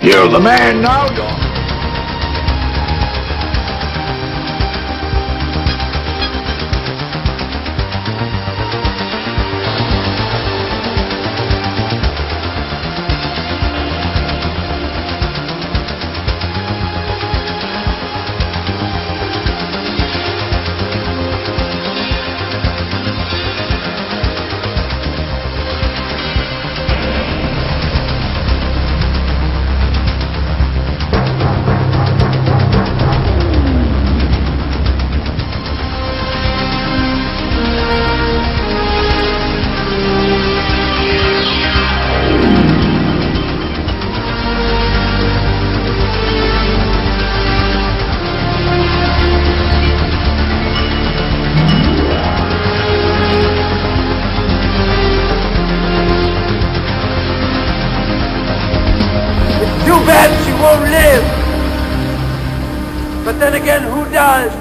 You're the man now, Doc. Too bad she won't live. But then again, who does?